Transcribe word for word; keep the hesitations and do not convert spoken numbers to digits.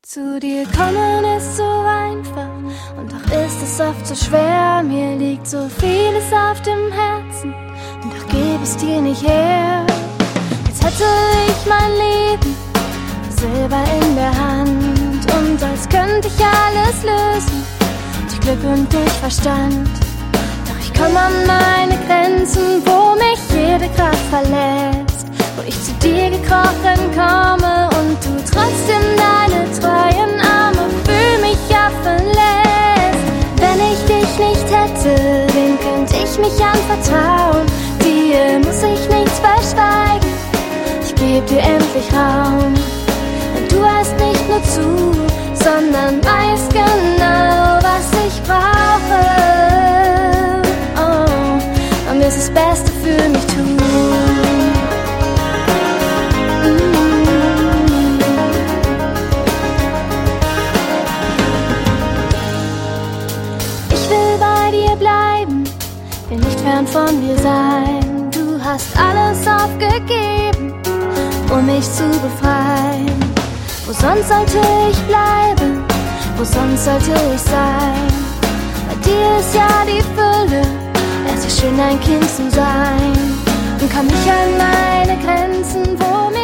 Zu dir kommen ist so einfach und doch ist es oft so schwer. Mir liegt so vieles auf dem Herzen und doch gebe es dir nicht her. Als hätte ich mein Leben Silber in der Hand und als könnte ich alles lösen, durch Glück und durch Verstand. Doch ich komme an meine Grenzen, wo mich jede Kraft verlässt, wo ich zu dir gekrochen komme und du trotzdem deine treuen Arme für mich öffnen lässt. Wenn ich dich nicht hätte, wem könnte ich mich anvertrauen? Dir muss ich nichts verschweigen, ich geb dir endlich Raum. Denn du hörst nicht nur zu, sondern weißt genau, was ich brauche. Oh, und wirst das Beste für mich tun. Will nicht fern von dir sein, du hast alles aufgegeben, um mich zu befreien. Wo sonst sollte ich bleiben, wo sonst sollte ich sein? Bei dir ist ja die Fülle, es ist schön ein Kind zu sein. Und komm ich an meine Grenzen, wo